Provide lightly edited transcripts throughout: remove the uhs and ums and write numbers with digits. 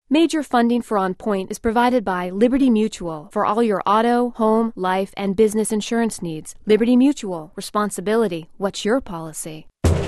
Major funding for On Point is provided by Liberty Mutual for all your auto, home, life, and business insurance needs. Liberty Mutual. Responsibility. What's your policy?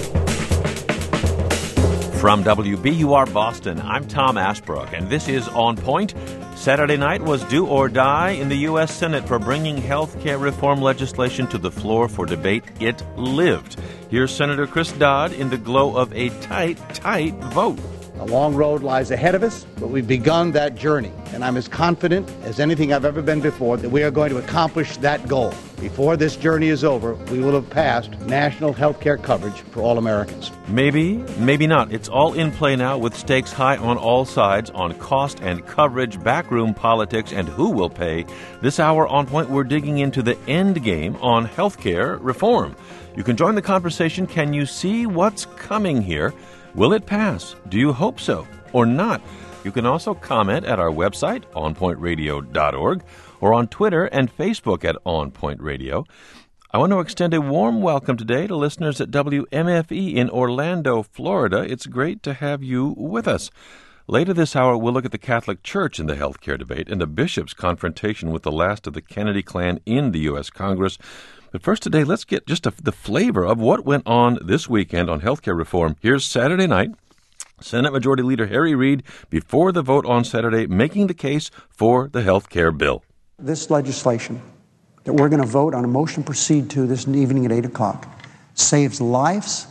From WBUR Boston, I'm Tom Ashbrook, and this is On Point. Saturday night was do or die in the U.S. Senate for bringing health care reform legislation to the floor for debate. It lived. Here's Senator Chris Dodd in the glow of a tight vote. A long road lies ahead of us, but we've begun that journey, and I'm as confident as anything I've ever been before that we are going to accomplish that goal. Before this journey is over, we will have passed national health care coverage for all Americans. Maybe, maybe not. It's all in play now with stakes high on all sides on cost and coverage, backroom politics, and who will pay. This hour On Point, we're digging into the end game on health care reform. You can join the conversation. Can you see what's coming here? Will it pass? Do you hope so or not? You can also comment at our website, onpointradio.org, or on Twitter and Facebook at On Point Radio. I want to extend a warm welcome today to listeners at WMFE in Orlando, Florida. It's great to have you with us. Later this hour, we'll look at the Catholic Church in the healthcare debate and the bishop's confrontation with the last of the Kennedy clan in the U.S. Congress. But first today, let's get just the flavor of what went on this weekend on healthcare reform. Here's Saturday night. Senate Majority Leader Harry Reid, before the vote on Saturday, making the case for the healthcare bill. This legislation that we're going to vote on a motion to proceed to this evening at 8 o'clock saves lives,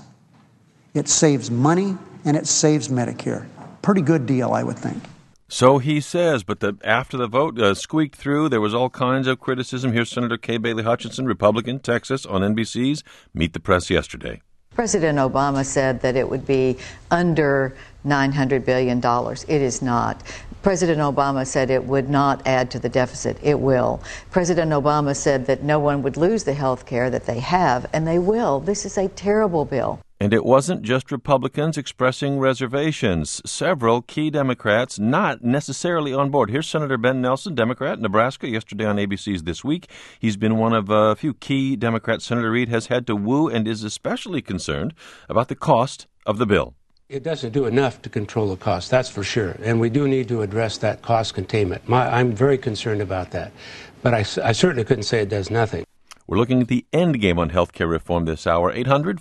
it saves money, and it saves Medicare. Pretty good deal, I would think. So he says, but after the vote squeaked through, there was all kinds of criticism. Here's Senator Kay Bailey Hutchinson, Republican, Texas, on NBC's Meet the Press yesterday. President Obama said that it would be under $900 billion. It is not. President Obama said it would not add to the deficit. It will. President Obama said that no one would lose the health care that they have, and they will. This is a terrible bill. And it wasn't just Republicans expressing reservations. Several key Democrats not necessarily on board. Here's Senator Ben Nelson, Democrat, Nebraska, yesterday on ABC's This Week. He's been one of a few key Democrats Senator Reid has had to woo and is especially concerned about the cost of the bill. It doesn't do enough to control the cost, that's for sure. And we do need to address that cost containment. I'm very concerned about that. But I certainly couldn't say it does nothing. We're looking at the end game on healthcare reform this hour.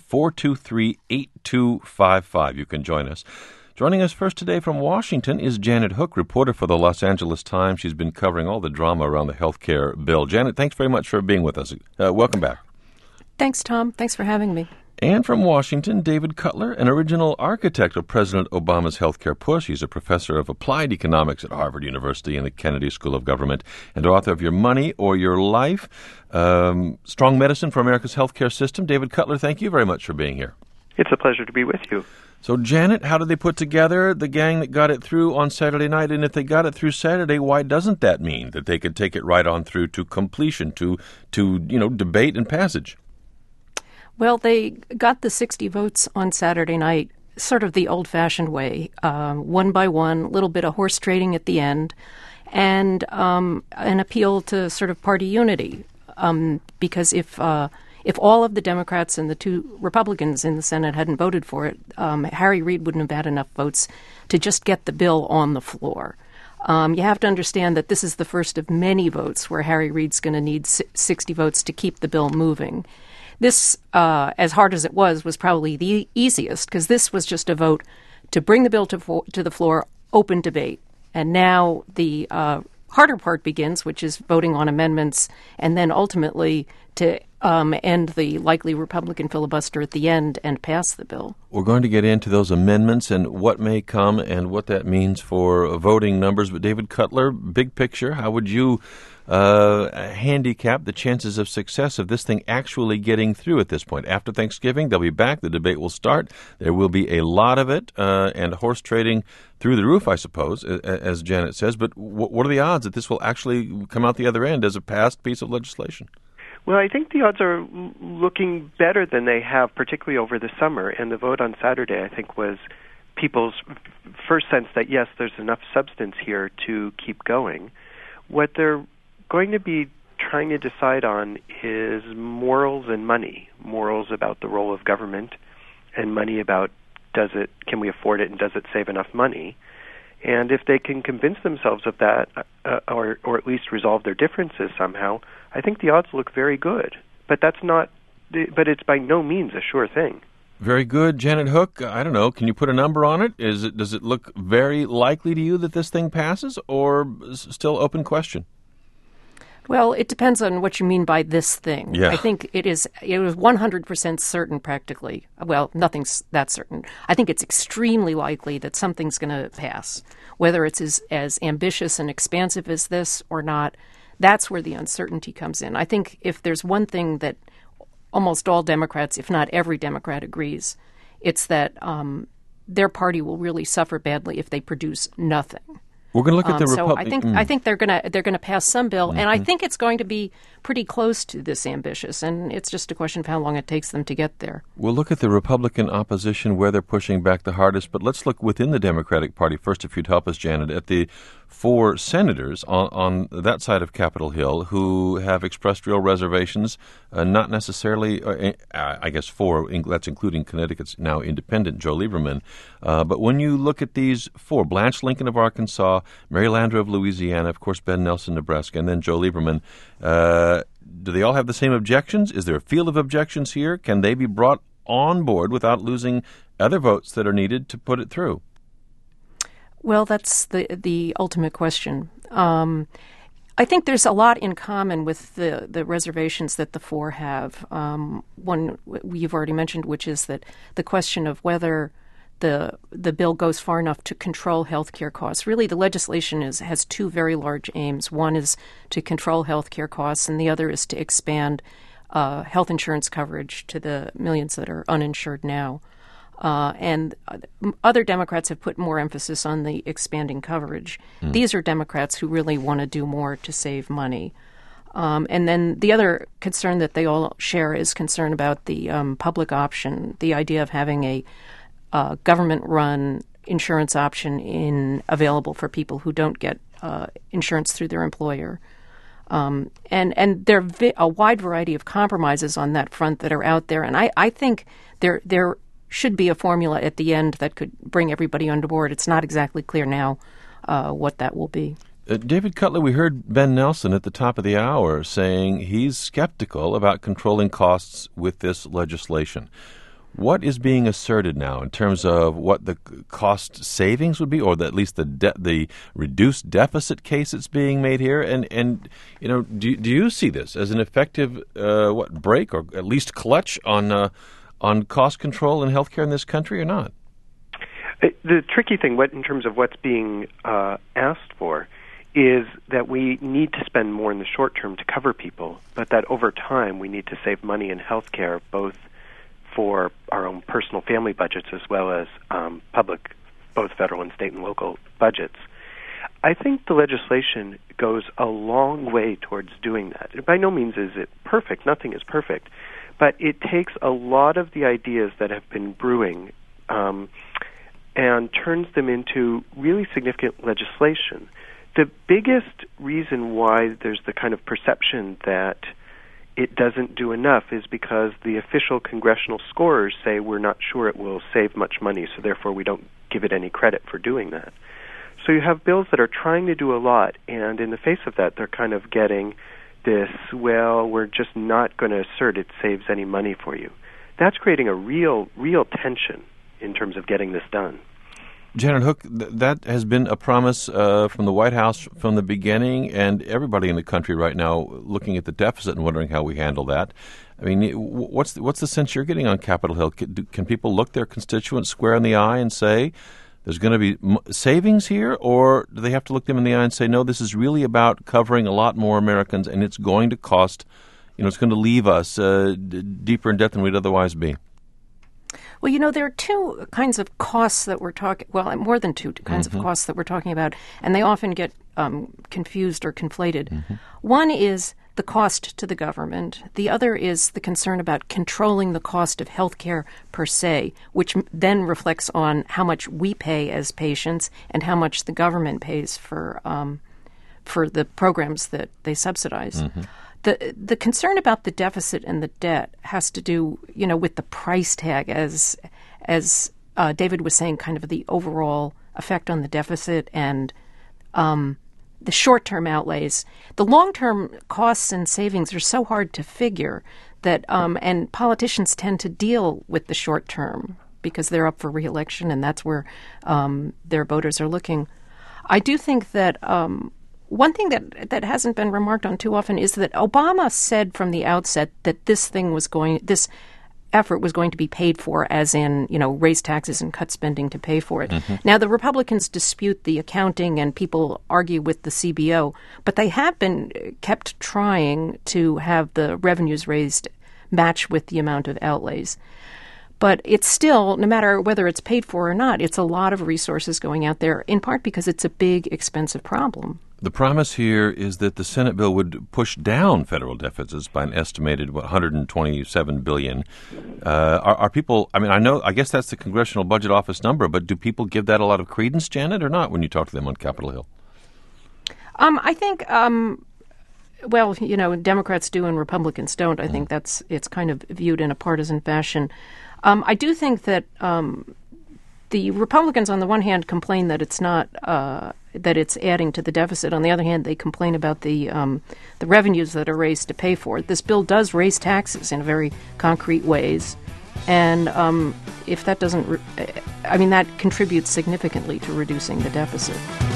800-423-8255. You can join us. Joining us first today from Washington is Janet Hook, reporter for the Los Angeles Times. She's been covering all the drama around the healthcare bill. Janet, thanks very much for being with us. Welcome back. Thanks, Tom. Thanks for having me. And from Washington, David Cutler, an original architect of President Obama's healthcare push. He's a professor of applied economics at Harvard University and the Kennedy School of Government, and author of Your Money or Your Life, Strong Medicine for America's Healthcare System. David Cutler, thank you very much for being here. It's a pleasure to be with you. So, Janet, how did they put together the gang that got it through on Saturday night? And if they got it through Saturday, why doesn't that mean that they could take it right on through to completion, to debate and passage? Well, they got the 60 votes on Saturday night sort of the old-fashioned way, one by one, a little bit of horse trading at the end, and an appeal to sort of party unity. Because if all of the Democrats and the two Republicans in the Senate hadn't voted for it, Harry Reid wouldn't have had enough votes to just get the bill on the floor. You have to understand that this is the first of many votes where Harry Reid's going to need 60 votes to keep the bill moving. This, as hard as it was probably the easiest, because this was just a vote to bring the bill to the floor, open debate. And now the harder part begins, which is voting on amendments, and then ultimately to end the likely Republican filibuster at the end and pass the bill. We're going to get into those amendments and what may come and what that means for voting numbers. But David Cutler, big picture, how would you handicap the chances of success of this thing actually getting through at this point? After Thanksgiving, they'll be back. The debate will start. There will be a lot of it and horse trading through the roof, I suppose, as Janet says. But what are the odds that this will actually come out the other end as a passed piece of legislation? Well, I think the odds are looking better than they have, particularly over the summer. And the vote on Saturday, I think, was people's first sense that, yes, there's enough substance here to keep going. What they're going to be trying to decide on is morals and money. Morals about the role of government, and money about can we afford it and does it save enough money? And if they can convince themselves of that, or at least resolve their differences somehow, I think the odds look very good. But it's by no means a sure thing. Very good. Janet Hook, I don't know, can you put a number on it? Does it look very likely to you that this thing passes, or still open question? Well, it depends on what you mean by this thing. Yeah. I think it was 100% certain practically. Well, nothing's that certain. I think it's extremely likely that something's going to pass. Whether it's as ambitious and expansive as this or not, that's where the uncertainty comes in. I think if there's one thing that almost all Democrats, if not every Democrat, agrees, it's that their party will really suffer badly if they produce nothing. We're going to look at the Republican. So I think they're going to pass some bill, and I think it's going to be pretty close to this ambitious, and it's just a question of how long it takes them to get there. We'll look at the Republican opposition, where they're pushing back the hardest, but let's look within the Democratic Party first, if you'd help us, Janet, at the 4 senators on that side of Capitol Hill who have expressed real reservations, not necessarily, I guess 4, that's including Connecticut's now independent Joe Lieberman. But when you look at these 4, Blanche Lincoln of Arkansas, Mary Landrieu of Louisiana, of course Ben Nelson, Nebraska, and then Joe Lieberman, do they all have the same objections? Is there a field of objections here? Can they be brought on board without losing other votes that are needed to put it through? Well, that's the ultimate question. I think there's a lot in common with the reservations that the 4 have. One you've already mentioned, which is that the question of whether the bill goes far enough to control health care costs. Really, the legislation has 2 very large aims. One is to control health care costs, and the other is to expand health insurance coverage to the millions that are uninsured now. And other Democrats have put more emphasis on the expanding coverage. These are Democrats who really want to do more to save money. And then the other concern that they all share is concern about the public option, the idea of having a government-run insurance option available for people who don't get insurance through their employer. And there are a wide variety of compromises on that front that are out there. And I think there should be a formula at the end that could bring everybody on board. It's not exactly clear now what that will be. David Cutler, we heard Ben Nelson at the top of the hour saying he's skeptical about controlling costs with this legislation. What is being asserted now in terms of what the cost savings would be, or at least the reduced deficit case that's being made here? And you know, do you see this as an effective break or at least clutch on cost control in healthcare in this country or not? The tricky thing, in terms of what's being asked for, is that we need to spend more in the short term to cover people, but that over time we need to save money in healthcare, both for our own personal family budgets as well as public, both federal and state and local budgets. I think the legislation goes a long way towards doing that. By no means is it perfect. Nothing is perfect. But it takes a lot of the ideas that have been brewing and turns them into really significant legislation. The biggest reason why there's the kind of perception that it doesn't do enough is because the official congressional scorers say we're not sure it will save much money, so therefore we don't give it any credit for doing that. So you have bills that are trying to do a lot, and in the face of that, they're kind of getting this, well, we're just not going to assert it saves any money for you. That's creating a real tension in terms of getting this done. Janet Hook, that has been a promise from the White House from the beginning, and everybody in the country right now looking at the deficit and wondering how we handle that. I mean, what's the sense you're getting on Capitol Hill? Can people look their constituents square in the eye and say there's going to be savings here, or do they have to look them in the eye and say, no, this is really about covering a lot more Americans, and it's going to cost, it's going to leave us deeper in debt than we'd otherwise be? Well, there are 2 kinds of costs that we're talking, more than 2 kinds of costs that we're talking about, and they often get confused or conflated. One is the cost to the government. The other is the concern about controlling the cost of health care per se, which then reflects on how much we pay as patients and how much the government pays for the programs that they subsidize. The concern about the deficit and the debt has to do, with the price tag, as David was saying, kind of the overall effect on the deficit and the short-term outlays. The long-term costs and savings are so hard to figure that, and politicians tend to deal with the short-term because they're up for re-election, and that's where their voters are looking. I do think that one thing that hasn't been remarked on too often is that Obama said from the outset that this effort was going to be paid for, as in, raise taxes and cut spending to pay for it. Mm-hmm. Now, the Republicans dispute the accounting and people argue with the CBO, but they have been kept trying to have the revenues raised match with the amount of outlays. But it's still, no matter whether it's paid for or not, it's a lot of resources going out there, in part because it's a big, expensive problem. The promise here is that the Senate bill would push down federal deficits by an estimated $127 billion. Are people? I guess that's the Congressional Budget Office number, but do people give that a lot of credence, Janet, or not? When you talk to them on Capitol Hill, I think. Democrats do and Republicans don't. I think it's kind of viewed in a partisan fashion. I do think that the Republicans, on the one hand, complain that it's not that it's adding to the deficit. On the other hand, they complain about the revenues that are raised to pay for it. This bill does raise taxes in very concrete ways, and if that doesn't, that contributes significantly to reducing the deficit.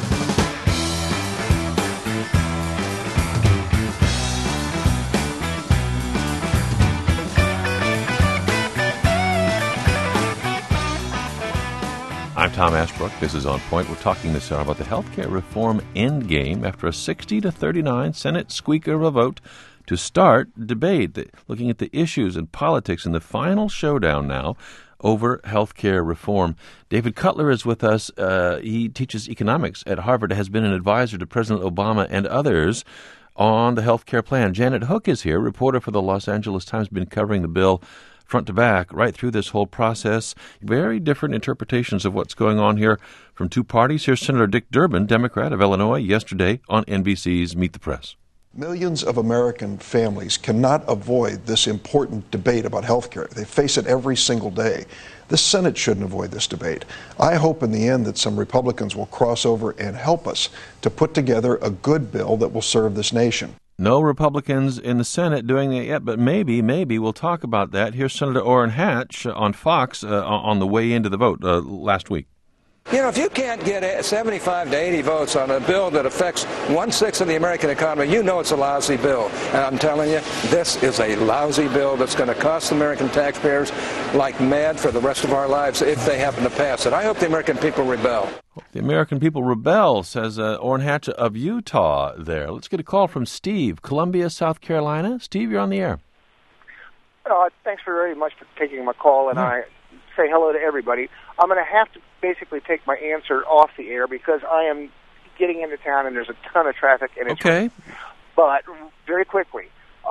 I'm Tom Ashbrook. This is On Point. We're talking this hour about the health care reform endgame after a 60-39 Senate squeaker of a vote to start debate, looking at the issues and politics in the final showdown now over health care reform. David Cutler is with us. He teaches economics at Harvard, has been an advisor to President Obama and others on the health care plan. Janet Hook is here, reporter for the Los Angeles Times, been covering the bill front to back, right through this whole process. Very different interpretations of what's going on here from two parties. Here's Senator Dick Durbin, Democrat of Illinois, yesterday on NBC's Meet the Press. Millions of American families cannot avoid this important debate about health care. They face it every single day. The Senate shouldn't avoid this debate. I hope in the end that some Republicans will cross over and help us to put together a good bill that will serve this nation. No Republicans in the Senate doing that yet, but maybe we'll talk about that. Here's Senator Orrin Hatch on Fox on the way into the vote last week. If you can't get 75 to 80 votes on a bill that affects 1/6 of the American economy, it's a lousy bill. And I'm telling you, this is a lousy bill that's going to cost American taxpayers like mad for the rest of our lives if they happen to pass it. I hope the American people rebel. The American people rebel, says Orrin Hatch of Utah there. Let's get a call from Steve, Columbia, South Carolina. Steve, you're on the air. Thanks very much for taking my call, and I say hello to everybody. I'm going to have to basically take my answer off the air because I am getting into town and there's a ton of traffic. And it's okay. But very quickly,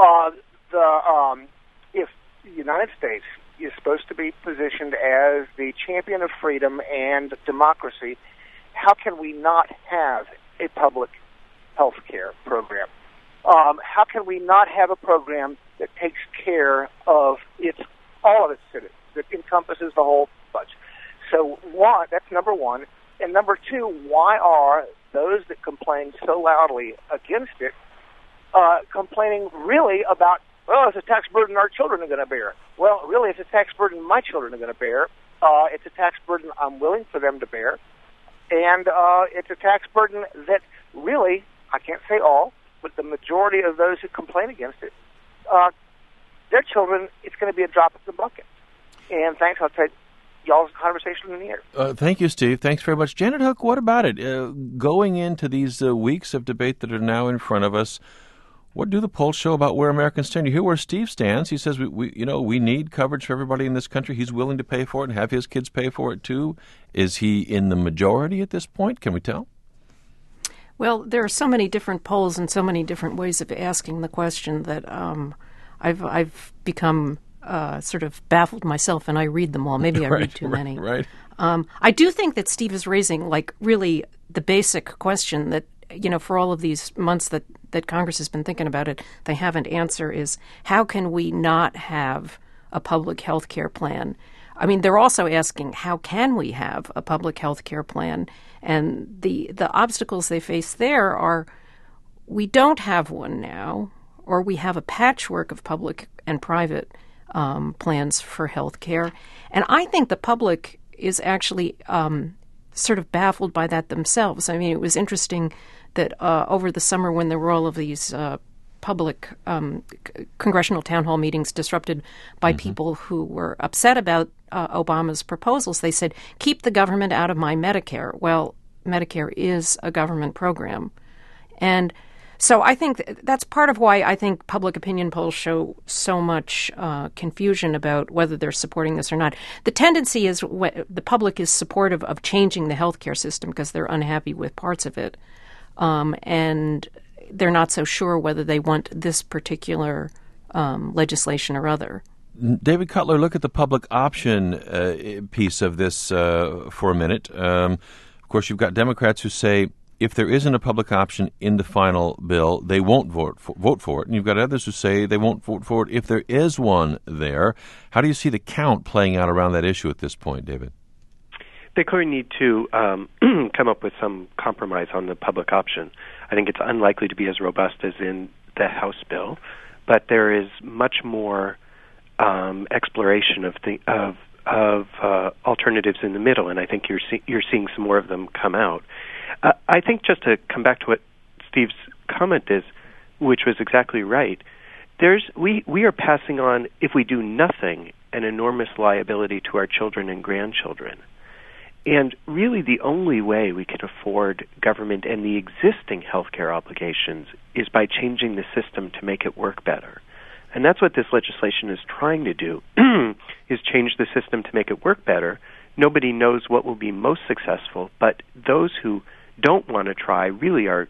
if the United States is supposed to be positioned as the champion of freedom and democracy, how can we not have a public health care program? How can we not have a program that takes care of all of its citizens, that encompasses the whole bunch? So that's number one. And number two, why are those that complain so loudly against it complaining really about, it's a tax burden our children are going to bear? Well, really, it's a tax burden my children are going to bear. It's a tax burden I'm willing for them to bear. And it's a tax burden that really, I can't say all, but the majority of those who complain against it, their children, it's going to be a drop in the bucket. And thanks, I'll take y'all's conversation in the air. Thank you, Steve. Thanks very much. Janet Hook, what about it? Going into these weeks of debate that are now in front of us, what do the polls show about where Americans stand? You hear where Steve stands. He says we need coverage for everybody in this country. He's willing to pay for it and have his kids pay for it too. Is he in the majority at this point? Can we tell? Well, there are so many different polls and so many different ways of asking the question that I've become sort of baffled myself, and I read them all. Maybe I read too many. Right. I do think that Steve is raising, really the basic question that, for all of these months that Congress has been thinking about it, they haven't answered is how can we not have a public health care plan? I mean, they're also asking, how can we have a public health care plan? And the obstacles they face there are, we don't have one now, or we have a patchwork of public and private plans for health care. And I think the public is actually sort of baffled by that themselves. I mean, it was interesting that over the summer when there were all of these public congressional town hall meetings disrupted by people who were upset about Obama's proposals, they said, keep the government out of my Medicare. Well, Medicare is a government program. And so I think that's part of why I think public opinion polls show so much confusion about whether they're supporting this or not. The tendency is the public is supportive of changing the healthcare system because they're unhappy with parts of it. And they're not so sure whether they want this particular legislation or other. David Cutler, look at the public option piece of this for a minute. Of course, you've got Democrats who say if there isn't a public option in the final bill, they won't vote for it. And you've got others who say they won't vote for it if there is one there. How do you see the count playing out around that issue at this point, David? They clearly need to come up with some compromise on the public option. I think it's unlikely to be as robust as in the House bill, but there is much more exploration of alternatives in the middle, and I think you're seeing some more of them come out. I think just to come back to what Steve's comment is, which was exactly right, we are passing on, if we do nothing, an enormous liability to our children and grandchildren. And really the only way we can afford government and the existing healthcare obligations is by changing the system to make it work better. And that's what this legislation is trying to do, is change the system to make it work better. Nobody knows what will be most successful, but those who don't want to try really are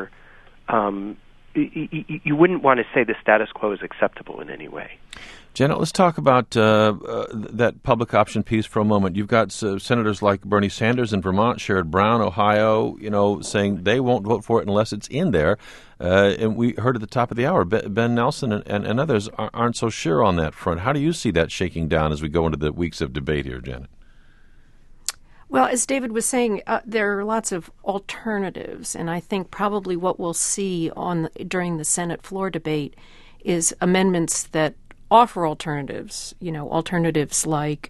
you wouldn't want to say the status quo is acceptable in any way. Janet, let's talk about that public option piece for a moment. You've got senators like Bernie Sanders in Vermont, Sherrod Brown, Ohio, saying they won't vote for it unless it's in there. And we heard at the top of the hour, Ben Nelson and others aren't so sure on that front. How do you see that shaking down as we go into the weeks of debate here, Janet? Well, as David was saying, there are lots of alternatives, and I think probably what we'll see during the Senate floor debate is amendments that offer alternatives, alternatives like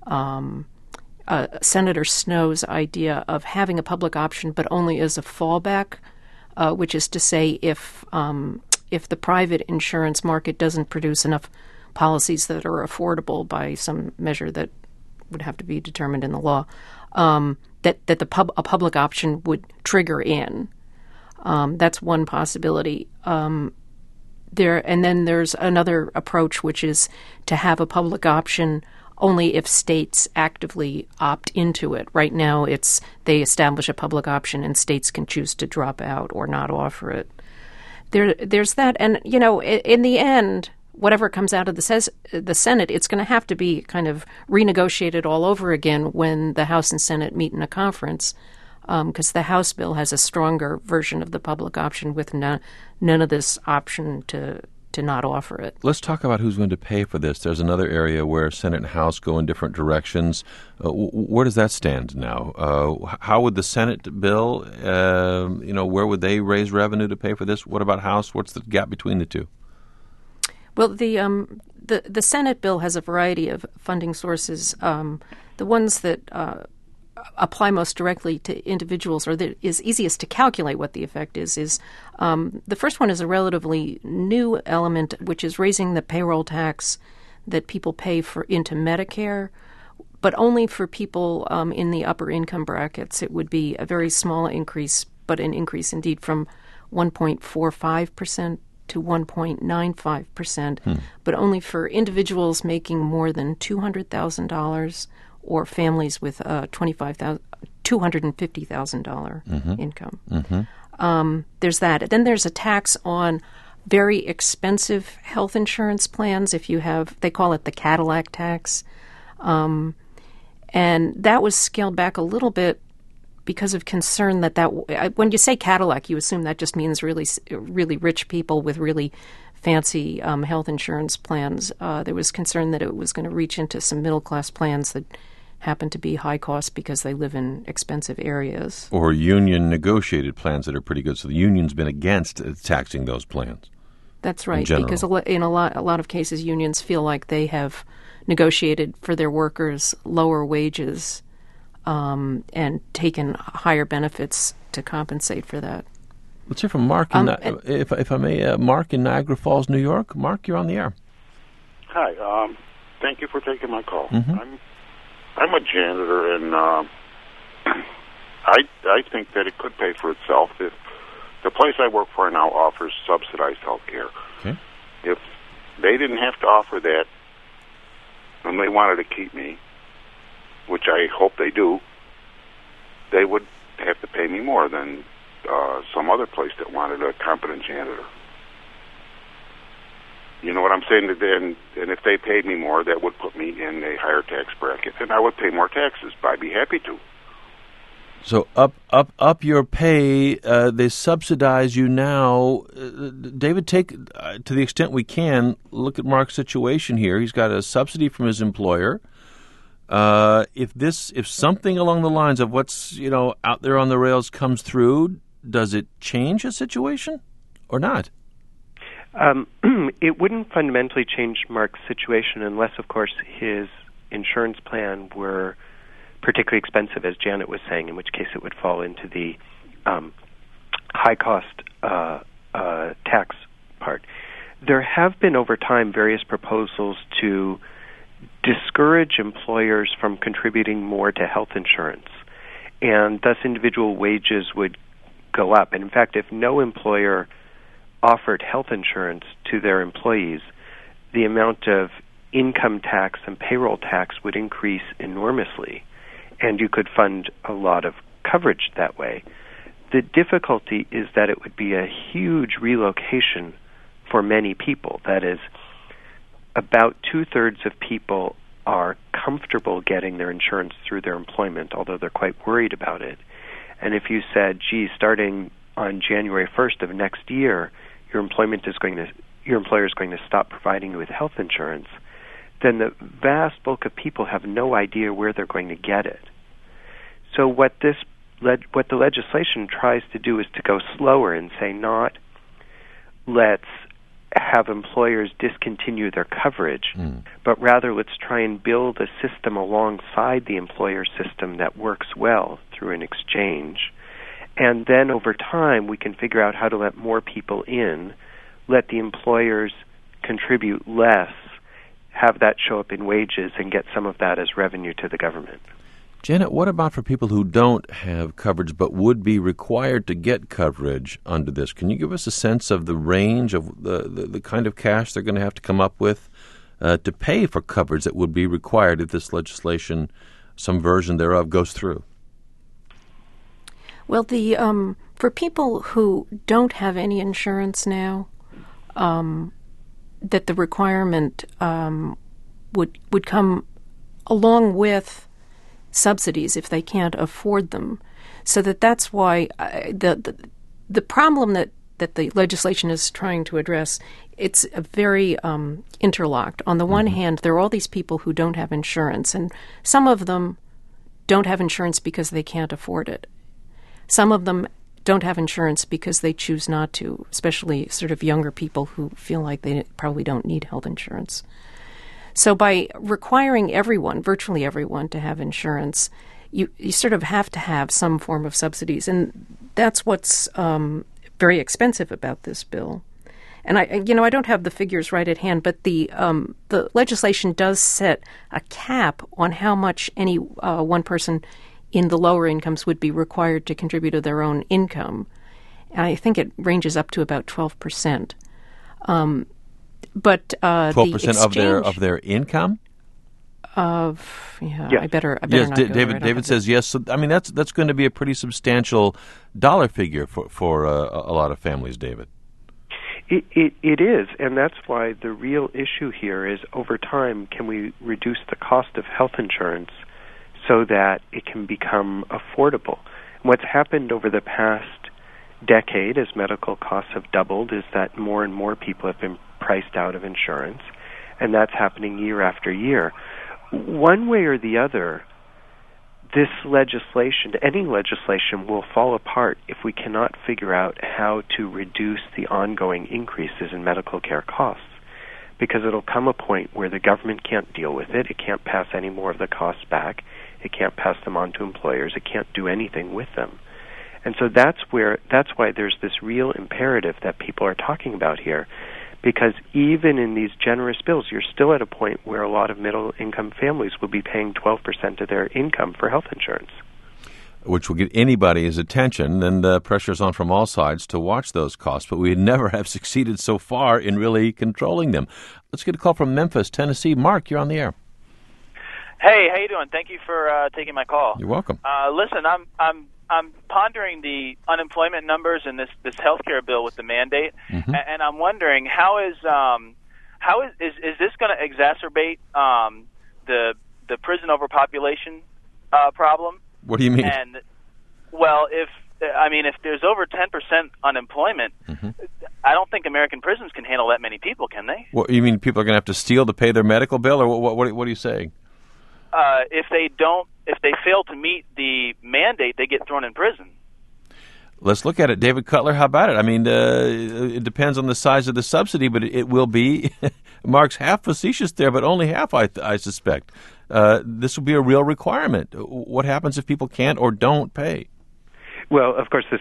Senator Snow's idea of having a public option but only as a fallback, which is to say if the private insurance market doesn't produce enough policies that are affordable by some measure that would have to be determined in the law, that a public option would trigger in. That's one possibility. And then there's another approach, which is to have a public option only if states actively opt into it. Right now, they establish a public option and states can choose to drop out or not offer it. There's that. And, in the end, whatever comes out of the Senate, it's going to have to be kind of renegotiated all over again when the House and Senate meet in a conference, because the House bill has a stronger version of the public option with none of this option to not offer it. Let's talk about who's going to pay for this. There's another area where Senate and House go in different directions. Where does that stand now? How would the Senate bill, where would they raise revenue to pay for this? What about House? What's the gap between the two? Well, the Senate bill has a variety of funding sources. The ones that apply most directly to individuals, or that is easiest to calculate what the effect is the first one is a relatively new element, which is raising the payroll tax that people pay into Medicare, but only for people in the upper income brackets. It would be a very small increase, but an increase indeed from 1.45% to 1.95%, but only for individuals making more than $200,000 or families with $250,000 income. There's that. Then there's a tax on very expensive health insurance plans. If you have, they call it the Cadillac tax, and that was scaled back a little bit because of concern that when you say Cadillac, you assume that just means really, really rich people with really fancy health insurance plans. There was concern that it was going to reach into some middle-class plans that happen to be high cost because they live in expensive areas. Or union negotiated plans that are pretty good. So the union's been against taxing those plans. That's right, because in a lot of cases, unions feel like they have negotiated for their workers lower wages and taken higher benefits to compensate for that. Let's hear from Mark, if I may, Mark in Niagara Falls, New York. Mark, you're on the air. Hi. Thank you for taking my call. Mm-hmm. I'm a janitor, and I think that it could pay for itself if the place I work for now offers subsidized health care. Okay. If they didn't have to offer that and they wanted to keep me, which I hope they do, they would have to pay me more than some other place that wanted a competent janitor. You know what I'm saying? And if they paid me more, that would put me in a higher tax bracket, and I would pay more taxes. But I'd be happy to. So up your pay. They subsidize you now. David, take to the extent we can. Look at Mark's situation here. He's got a subsidy from his employer. If something along the lines of what's out there on the rails comes through, does it change his situation or not? It wouldn't fundamentally change Mark's situation unless, of course, his insurance plan were particularly expensive, as Janet was saying, in which case it would fall into the high-cost tax part. There have been, over time, various proposals to discourage employers from contributing more to health insurance, and thus individual wages would go up. And in fact, if no employer offered health insurance to their employees, the amount of income tax and payroll tax would increase enormously, and you could fund a lot of coverage that way. The difficulty is that it would be a huge relocation for many people. That is, about 2/3 of people are comfortable getting their insurance through their employment, although they're quite worried about it. And if you said, gee, starting on January 1st of next year, your employer is going to stop providing you with health insurance, then the vast bulk of people have no idea where they're going to get it. So what the legislation tries to do is to go slower and say not let's have employers discontinue their coverage, but rather let's try and build a system alongside the employer system that works well through an exchange. And then over time, we can figure out how to let more people in, let the employers contribute less, have that show up in wages, and get some of that as revenue to the government. Janet, what about for people who don't have coverage but would be required to get coverage under this? Can you give us a sense of the range of the kind of cash they're going to have to come up with to pay for coverage that would be required if this legislation, some version thereof, goes through? Well, for people who don't have any insurance now, that the requirement would come along with subsidies if they can't afford them. So that's why the problem that the legislation is trying to address, it's a very interlocked. On the one hand, there are all these people who don't have insurance, and some of them don't have insurance because they can't afford it. Some of them don't have insurance because they choose not to, especially sort of younger people who feel like they probably don't need health insurance. So by requiring everyone, virtually everyone, to have insurance, you sort of have to have some form of subsidies. And that's what's very expensive about this bill. And I don't have the figures right at hand, but the legislation does set a cap on how much any one person in the lower incomes would be required to contribute to their own income. And I think it ranges up to about 12%. But 12% of their income? Yes. I better yes, not David says yes. So, I mean, that's going to be a pretty substantial dollar figure for a lot of families, David. It is, and that's why the real issue here is, over time, can we reduce the cost of health insurance so that it can become affordable? What's happened over the past decade, as medical costs have doubled, is that more and more people have been priced out of insurance, and that's happening year after year. One way or the other, this legislation, any legislation, will fall apart if we cannot figure out how to reduce the ongoing increases in medical care costs. Because it'll come a point where the government can't deal with it. It can't pass any more of the costs back. It can't pass them on to employers. It can't do anything with them. And so that's why there's this real imperative that people are talking about here. Because even in these generous bills, you're still at a point where a lot of middle-income families will be paying 12% of their income for health insurance. Which will get anybody's attention, and pressure's on from all sides to watch those costs, but we never have succeeded so far in really controlling them. Let's get a call from Memphis, Tennessee. Mark, you're on the air. Hey, how you doing? Thank you for taking my call. You're welcome. Listen, I'm pondering the unemployment numbers in this healthcare bill with the mandate, and I'm wondering how is this going to exacerbate the prison overpopulation problem? What do you mean? And well, if there's over 10% unemployment, I don't think American prisons can handle that many people, can they? What you mean? People are going to have to steal to pay their medical bill, or what are you saying? If they fail to meet the mandate, they get thrown in prison. Let's look at it. David Cutler, how about it? I mean, it depends on the size of the subsidy, but it will be, Mark's half facetious there, but only half, I suspect. This will be a real requirement. What happens if people can't or don't pay? Well, of course,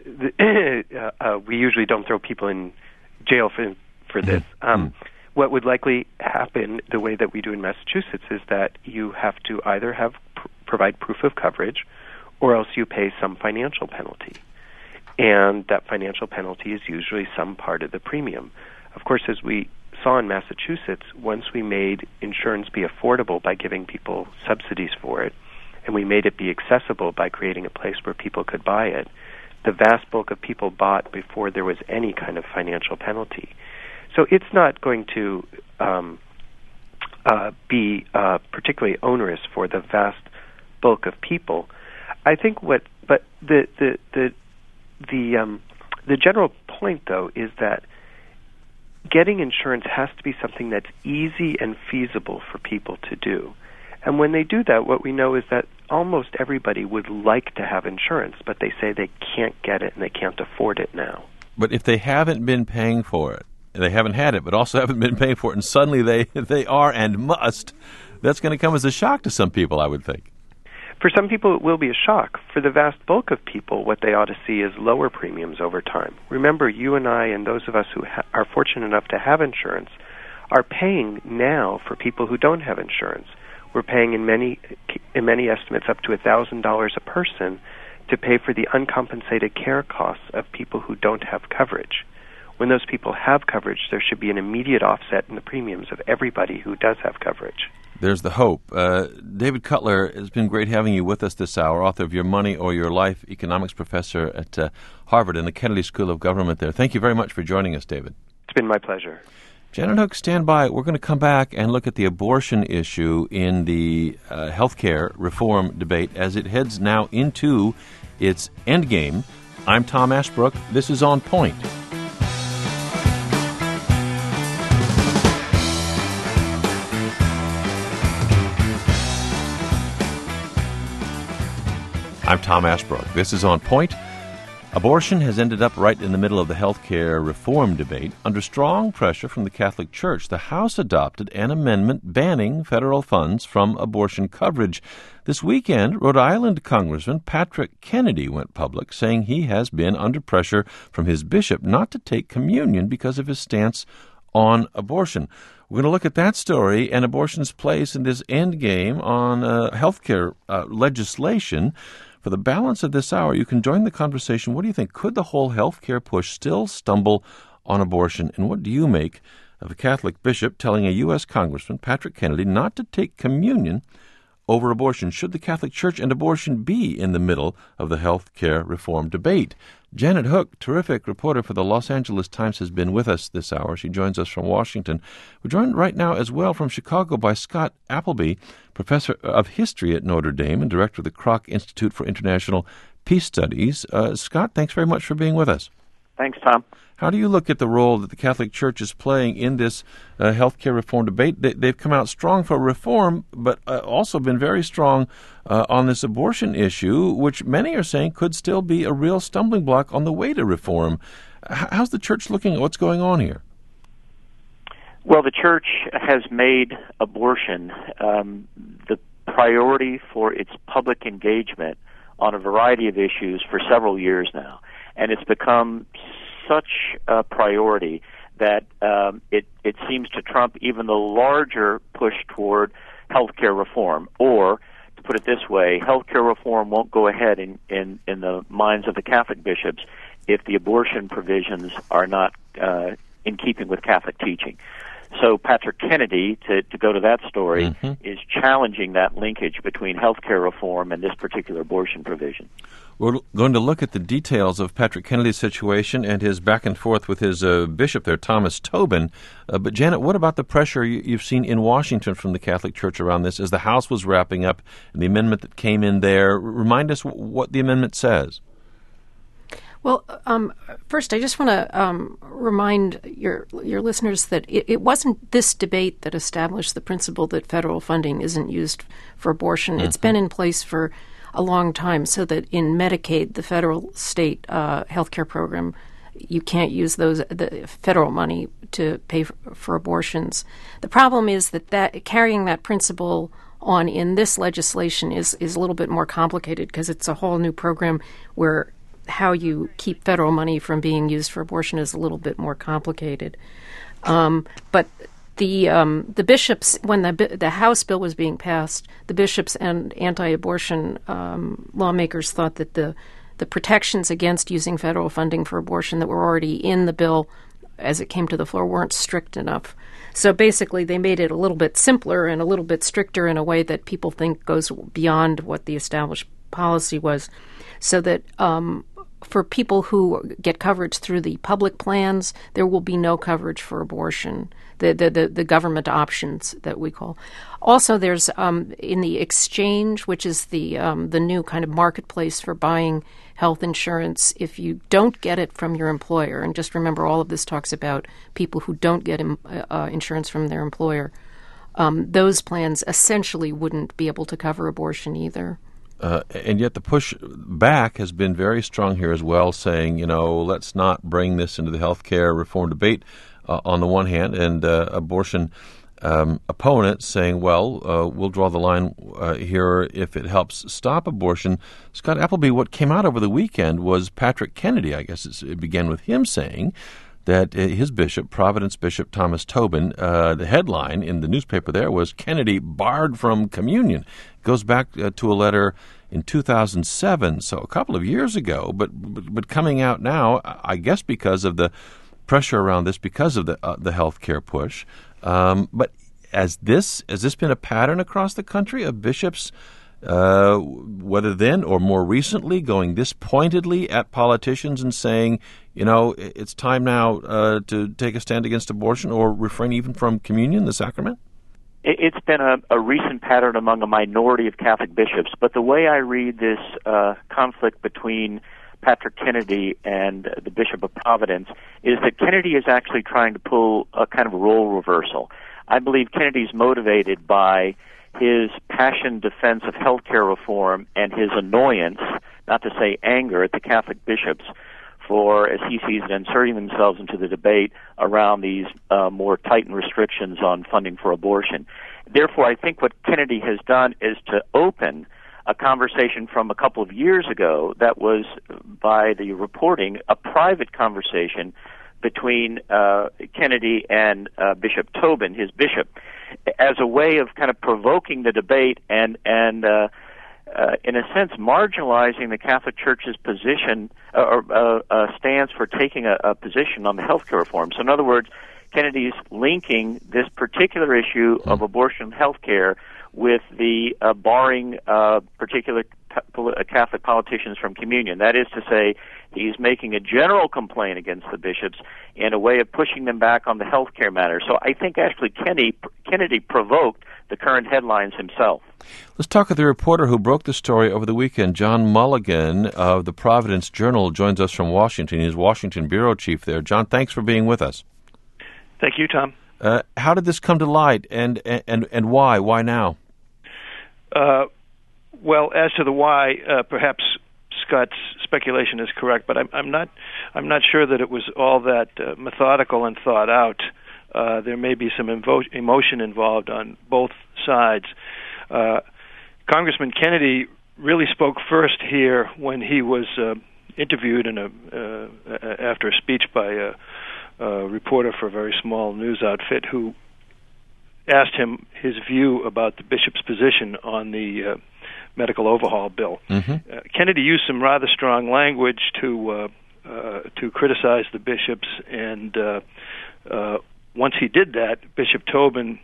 we usually don't throw people in jail for this. What would likely happen, the way that we do in Massachusetts, is that you have to either provide proof of coverage, or else you pay some financial penalty. And that financial penalty is usually some part of the premium. Of course, as we saw in Massachusetts, once we made insurance be affordable by giving people subsidies for it, and we made it be accessible by creating a place where people could buy it, the vast bulk of people bought before there was any kind of financial penalty. So it's not going to be particularly onerous for the vast bulk of people. I think the general point, though, is that getting insurance has to be something that's easy and feasible for people to do. And when they do that, what we know is that almost everybody would like to have insurance, but they say they can't get it and they can't afford it now. But if they haven't been paying for it, they haven't had it, but also haven't been paying for it, and suddenly they are and must, that's going to come as a shock to some people, I would think. For some people, it will be a shock. For the vast bulk of people, what they ought to see is lower premiums over time. Remember, you and I and those of us who are fortunate enough to have insurance are paying now for people who don't have insurance. We're paying in many estimates up to $1,000 a person to pay for the uncompensated care costs of people who don't have coverage. When those people have coverage, there should be an immediate offset in the premiums of everybody who does have coverage. There's the hope. David Cutler, it's been great having you with us this hour, author of Your Money or Your Life, economics professor at Harvard and the Kennedy School of Government there. Thank you very much for joining us, David. It's been my pleasure. Janet Hook, stand by. We're going to come back and look at the abortion issue in the health care reform debate as it heads now into its endgame. I'm Tom Ashbrook. This is On Point. I'm Tom Ashbrook. This is On Point. Abortion has ended up right in the middle of the health care reform debate. Under strong pressure from the Catholic Church, the House adopted an amendment banning federal funds from abortion coverage. This weekend, Rhode Island Congressman Patrick Kennedy went public, saying he has been under pressure from his bishop not to take communion because of his stance on abortion. We're going to look at that story and abortion's place in this endgame on health care legislation. For the balance of this hour, you can join the conversation. What do you think? Could the whole health care push still stumble on abortion? And what do you make of a Catholic bishop telling a U.S. Congressman, Patrick Kennedy, not to take communion over abortion? Should the Catholic Church and abortion be in the middle of the health care reform debate? Janet Hook, terrific reporter for the Los Angeles Times, has been with us this hour. She joins us from Washington. We're joined right now as well from Chicago by Scott Appleby, professor of history at Notre Dame and director of the Kroc Institute for International Peace Studies. Scott, thanks very much for being with us. Thanks, Tom. How do you look at the role that the Catholic Church is playing in this health care reform debate? They've come out strong for reform, but also been very strong on this abortion issue, which many are saying could still be a real stumbling block on the way to reform. How's the Church looking at what's going on here? Well, the Church has made abortion the priority for its public engagement on a variety of issues for several years now. And it's become such a priority that it seems to trump even the larger push toward healthcare reform. Or, to put it this way, healthcare reform won't go ahead in the minds of the Catholic bishops if the abortion provisions are not in keeping with Catholic teaching. So Patrick Kennedy, to go to that story, is challenging that linkage between healthcare reform and this particular abortion provision. We're going to look at the details of Patrick Kennedy's situation and his back and forth with his bishop there, Thomas Tobin. But Janet, what about the pressure you've seen in Washington from the Catholic Church around this as the House was wrapping up and the amendment that came in there? Remind us what the amendment says. Well, first, I just want to remind your listeners that it wasn't this debate that established the principle that federal funding isn't used for abortion. It's been in place for a long time, so that in Medicaid, the federal state health care program, you can't use the federal money to pay for abortions. The problem is that carrying that principle on in this legislation is a little bit more complicated because it's a whole new program where how you keep federal money from being used for abortion is a little bit more complicated. But the bishops, when the House bill was being passed, the bishops and anti-abortion lawmakers thought that the protections against using federal funding for abortion that were already in the bill as it came to the floor weren't strict enough. So basically they made it a little bit simpler and a little bit stricter in a way that people think goes beyond what the established policy was, so that for people who get coverage through the public plans, there will be no coverage for abortion, the government options that we call. Also, there's in the exchange, which is the new kind of marketplace for buying health insurance, if you don't get it from your employer, and just remember all of this talks about people who don't get insurance from their employer, those plans essentially wouldn't be able to cover abortion either. And yet the push back has been very strong here as well, saying, let's not bring this into the health care reform debate on the one hand, and abortion opponents saying, we'll draw the line here if it helps stop abortion. Scott Appleby, what came out over the weekend was Patrick Kennedy, I guess it began with him saying that his bishop, Providence Bishop Thomas Tobin, the headline in the newspaper there was Kennedy barred from communion. It goes back to a letter in 2007, so a couple of years ago, but coming out now, I guess because of the pressure around this, because of the health care push. But has this been a pattern across the country of bishops, whether then or more recently, going this pointedly at politicians and saying, it's time now to take a stand against abortion or refrain even from communion, the sacrament? It's been a recent pattern among a minority of Catholic bishops, but the way I read this conflict between Patrick Kennedy and the Bishop of Providence is that Kennedy is actually trying to pull a kind of role reversal. I believe Kennedy's motivated by his passionate defense of healthcare reform and his annoyance, not to say anger, at the Catholic bishops for, as he sees it, inserting themselves into the debate around these more tightened restrictions on funding for abortion. Therefore, I think what Kennedy has done is to open a conversation from a couple of years ago that was, by the reporting, a private conversation between Kennedy and Bishop Tobin, his bishop, as a way of kind of provoking the debate and in a sense, marginalizing the Catholic Church's position or stance for taking a position on the healthcare reform. So, in other words, Kennedy's linking this particular issue of abortion and healthcare with the barring particular Catholic politicians from communion. That is to say, he's making a general complaint against the bishops in a way of pushing them back on the health care matter. So I think actually Kennedy provoked the current headlines himself. Let's talk with the reporter who broke the story over the weekend. John Mulligan of the Providence Journal joins us from Washington. He's Washington bureau chief there. John, thanks for being with us. Thank you, Tom. How did this come to light, and why? Why now? Well, as to the why, perhaps Scott's speculation is correct, but I'm not sure that it was all that methodical and thought out. There may be some emotion involved on both sides. Congressman Kennedy really spoke first here when he was interviewed after a speech by a reporter for a very small news outfit who asked him his view about the bishop's position on the medical overhaul bill. Mm-hmm. Kennedy used some rather strong language to criticize the bishops, and once he did that, Bishop Tobin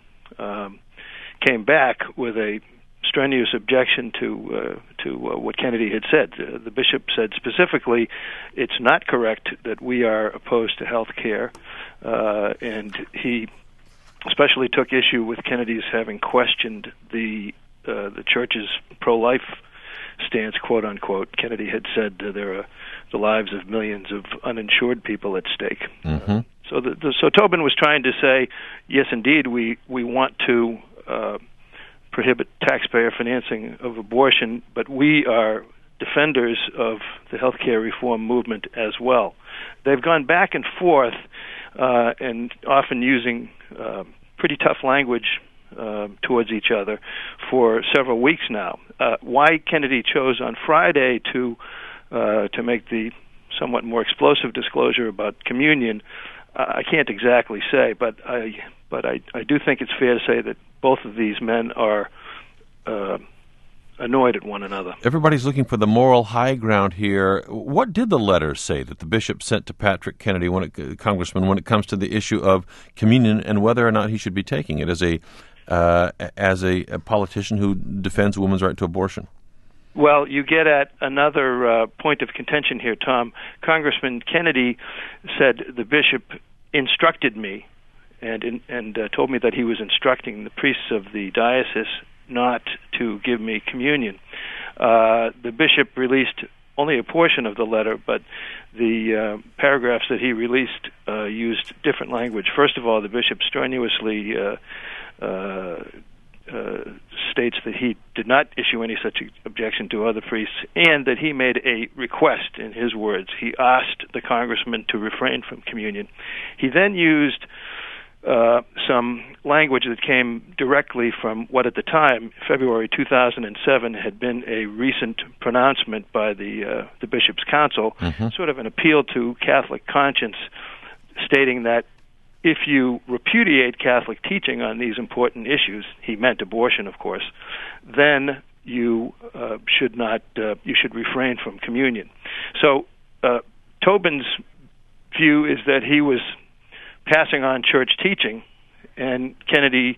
came back with a strenuous objection to what Kennedy had said. The bishop said specifically, it's not correct that we are opposed to health care, and he especially took issue with Kennedy's having questioned the church's pro-life stance, quote unquote. Kennedy had said there are the lives of millions of uninsured people at stake. Mm-hmm. So Tobin was trying to say, yes, indeed, we want to prohibit taxpayer financing of abortion, but we are defenders of the healthcare reform movement as well. They've gone back and forth, and often using pretty tough language towards each other for several weeks now. Why Kennedy chose on Friday to make the somewhat more explosive disclosure about communion, I can't exactly say, but I do think it's fair to say that both of these men are annoyed at one another. Everybody's looking for the moral high ground here. What did the letter say that the bishop sent to Patrick Kennedy, Congressman, when it comes to the issue of communion and whether or not he should be taking it as a politician who defends a woman's right to abortion? Well, you get at another point of contention here, Tom. Congressman Kennedy said the bishop instructed me and told me that he was instructing the priests of the diocese not to give me communion. The bishop released only a portion of the letter, but the paragraphs that he released used different language. First of all, the bishop strenuously states that he did not issue any such objection to other priests, and that he made a request, in his words. He asked the congressman to refrain from communion. He then used some language that came directly from what at the time, February 2007, had been a recent pronouncement by the Bishop's Council, sort of an appeal to Catholic conscience, stating that if you repudiate Catholic teaching on these important issues, he meant abortion, of course, then you should refrain from communion. So Tobin's view is that he was passing on church teaching, and Kennedy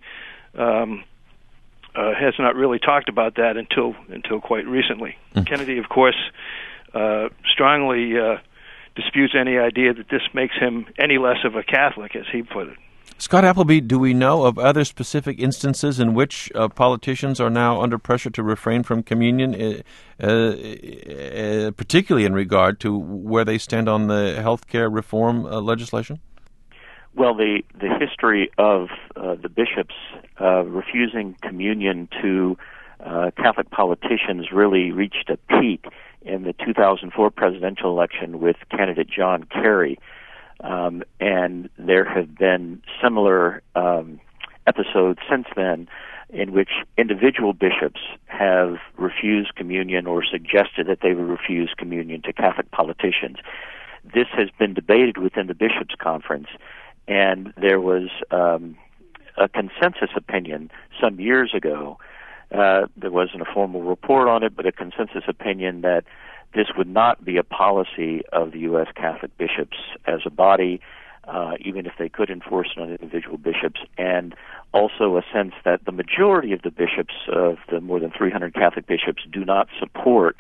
has not really talked about that until quite recently. Kennedy, of course, strongly disputes any idea that this makes him any less of a Catholic, as he put it. Scott Appleby, do we know of other specific instances in which politicians are now under pressure to refrain from communion, particularly in regard to where they stand on the health care reform legislation? Well, the history of the bishops refusing communion to Catholic politicians really reached a peak in the 2004 presidential election with candidate John Kerry. And there have been similar episodes since then in which individual bishops have refused communion or suggested that they would refuse communion to Catholic politicians. This has been debated within the Bishops' Conference, and there was a consensus opinion some years ago. There wasn't a formal report on it, but a consensus opinion that this would not be a policy of the U.S. Catholic bishops as a body. even if they could enforce it on individual bishops, and also a sense that the majority of the bishops, of the more than 300 Catholic bishops, do not support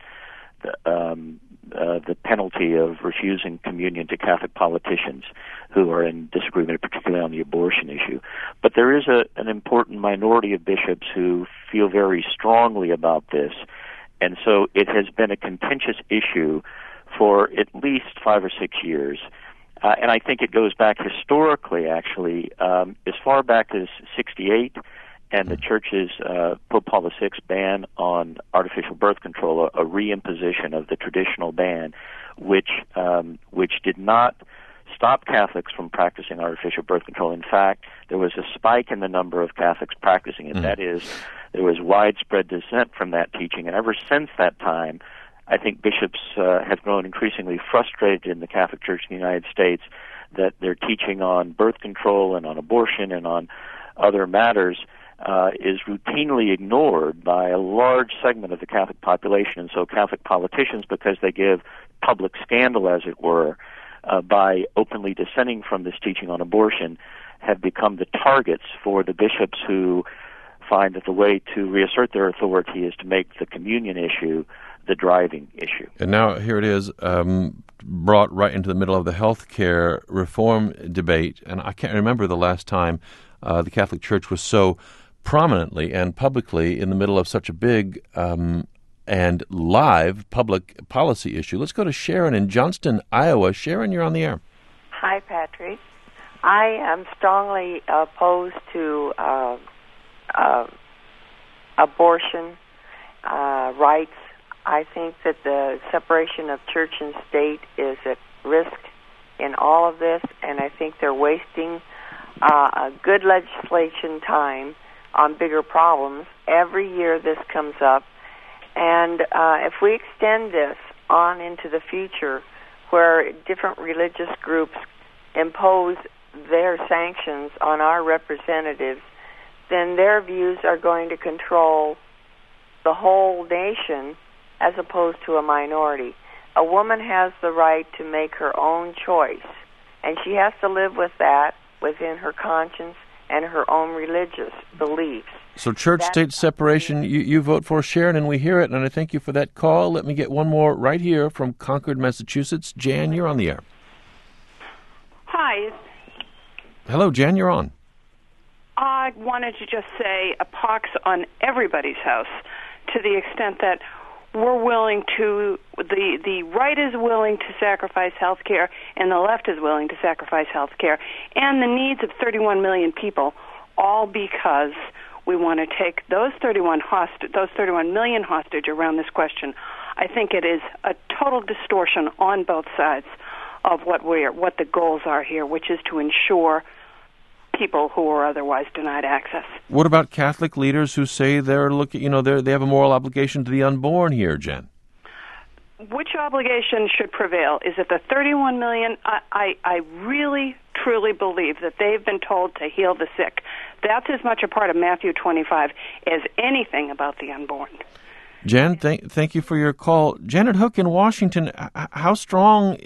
the penalty of refusing communion to Catholic politicians who are in disagreement, particularly on the abortion issue. But there is an important minority of bishops who feel very strongly about this, and so it has been a contentious issue for at least 5 or 6 years. And I think it goes back historically, actually, as far back as 1968, and the Church's Pope Paul VI ban on artificial birth control, a reimposition of the traditional ban, which did not stop Catholics from practicing artificial birth control. In fact, there was a spike in the number of Catholics practicing it. That is, there was widespread dissent from that teaching, and ever since that time, I think bishops have grown increasingly frustrated in the Catholic Church in the United States that their teaching on birth control and on abortion and on other matters is routinely ignored by a large segment of the Catholic population. And so Catholic politicians, because they give public scandal, as it were, by openly dissenting from this teaching on abortion, have become the targets for the bishops who find that the way to reassert their authority is to make the communion issue the driving issue. And now here it is, brought right into the middle of the health care reform debate. And I can't remember the last time the Catholic Church was so prominently and publicly in the middle of such a big and live public policy issue. Let's go to Sharon in Johnston, Iowa. Sharon, you're on the air. Hi, Patrick. I am strongly opposed to abortion rights. I think that the separation of church and state is at risk in all of this, and I think they're wasting a good legislation time on bigger problems. Every year this comes up, and if we extend this on into the future where different religious groups impose their sanctions on our representatives, then their views are going to control the whole nation as opposed to a minority. A woman has the right to make her own choice, and she has to live with that within her conscience and her own religious beliefs. So church-state separation, you vote for, Sharon, and we hear it, and I thank you for that call. Let me get one more right here from Concord, Massachusetts. Jan, you're on the air. Hi. Hello, Jan, you're on. I wanted to just say a pox on everybody's house to the extent that we're willing to, the right is willing to sacrifice health care and the left is willing to sacrifice health care and the needs of 31 million people, all because we want to take those 31 million hostage around this question. I think it is a total distortion on both sides of what the goals are here, which is to ensure people who are otherwise denied access. What about Catholic leaders who say they're looking, they have a moral obligation to the unborn here, Jen? Which obligation should prevail? Is it the 31 million? I really, truly believe that they've been told to heal the sick. That's as much a part of Matthew 25 as anything about the unborn. Jen, thank you for your call. Janet Hook in Washington, how strong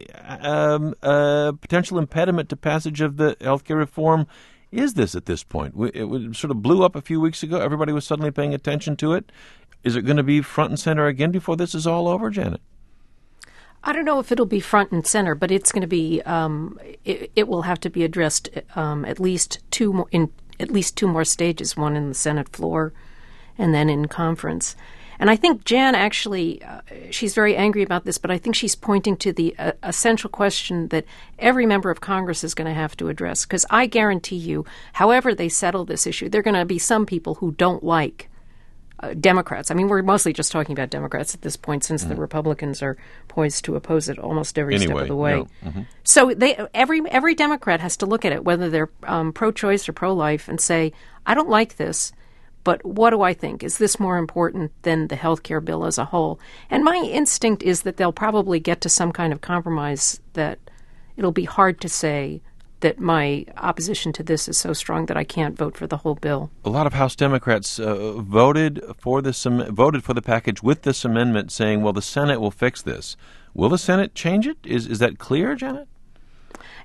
a potential impediment to passage of the health care reform is this at this point? It sort of blew up a few weeks ago. Everybody was suddenly paying attention to it. Is it going to be front and center again before this is all over, Janet? I don't know if it'll be front and center, but it's going to be. It will have to be addressed at least two more stages. One in the Senate floor, and then in conference. And I think Jan actually, she's very angry about this, but I think she's pointing to the essential question that every member of Congress is going to have to address. Because I guarantee you, however they settle this issue, there are going to be some people who don't like Democrats. I mean, we're mostly just talking about Democrats at this point, since the Republicans are poised to oppose it almost every step of the way. No. Mm-hmm. So every Democrat has to look at it, whether they're pro-choice or pro-life, and say, I don't like this. But what do I think? Is this more important than the health care bill as a whole? And my instinct is that they'll probably get to some kind of compromise, that it'll be hard to say that my opposition to this is so strong that I can't vote for the whole bill. A lot of House Democrats voted for the package with this amendment, saying, well, the Senate will fix this. Will the Senate change it? Is that clear, Janet?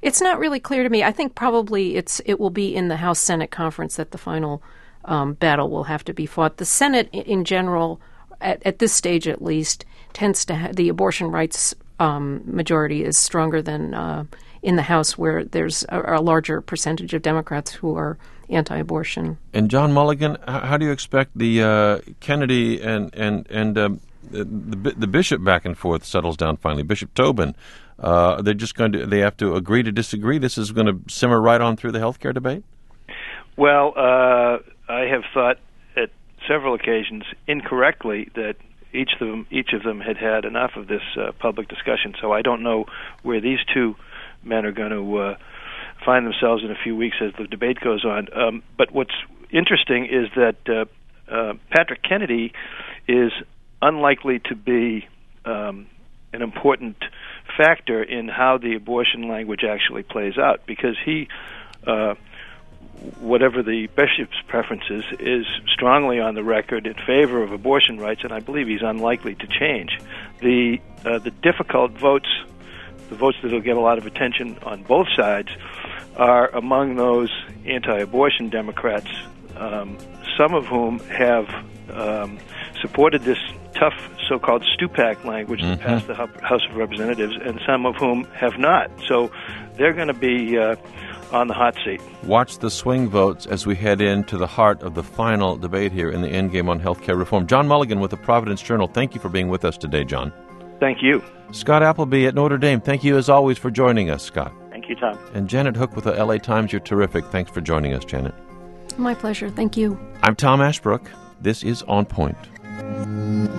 It's not really clear to me. I think probably it will be in the House-Senate conference that the final battle will have to be fought. The Senate, in general, at this stage at least, tends to the abortion rights majority is stronger than in the House, where there's a larger percentage of Democrats who are anti-abortion. And John Mulligan, how do you expect the Kennedy and the bishop back and forth settles down finally? Bishop Tobin, they have to agree to disagree? This is going to simmer right on through the health care debate? Well, I have thought at several occasions incorrectly that each of them had enough of this public discussion. So I don't know where these two men are going to find themselves in a few weeks as the debate goes on. But what's interesting is that Patrick Kennedy is unlikely to be an important factor in how the abortion language actually plays out, because he, whatever the bishop's preferences, is strongly on the record in favor of abortion rights, and I believe he's unlikely to change. The difficult votes, the votes that will get a lot of attention on both sides, are among those anti-abortion Democrats, some of whom have supported this tough so-called Stupak language that passed the House of Representatives, and some of whom have not. So they're going to be on the hot seat. Watch the swing votes as we head into the heart of the final debate here in the endgame on health care reform. John Mulligan with the Providence Journal, thank you for being with us today, John. Thank you. Scott Appleby at Notre Dame, thank you as always for joining us, Scott. Thank you, Tom. And Janet Hook with the LA Times, you're terrific. Thanks for joining us, Janet. My pleasure. Thank you. I'm Tom Ashbrook. This is On Point.